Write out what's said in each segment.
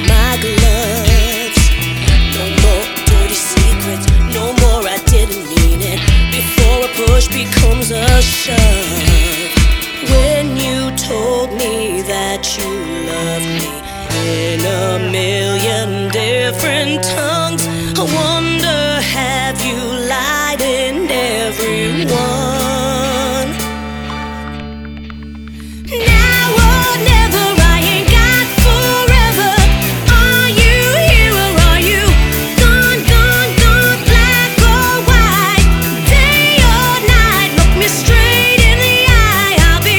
my gloves. No more dirty secrets, no more I didn't mean it. Before a push becomes a shove. When you told me that you loved me in a million different tongues, I wonder, have you lied in everyone? Now or never, I ain't got forever. Are you here or are you gone, gone, gone? Black or white, day or night, look me straight in the eye. I'll be,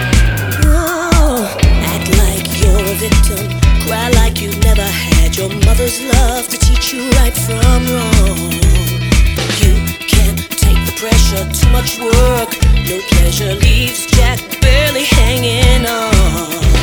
act like you're a victim, cry like you never had your mother's love to teach you right from wrong. You can't take the pressure, too much work, no pleasure, leaves Jack barely hanging on.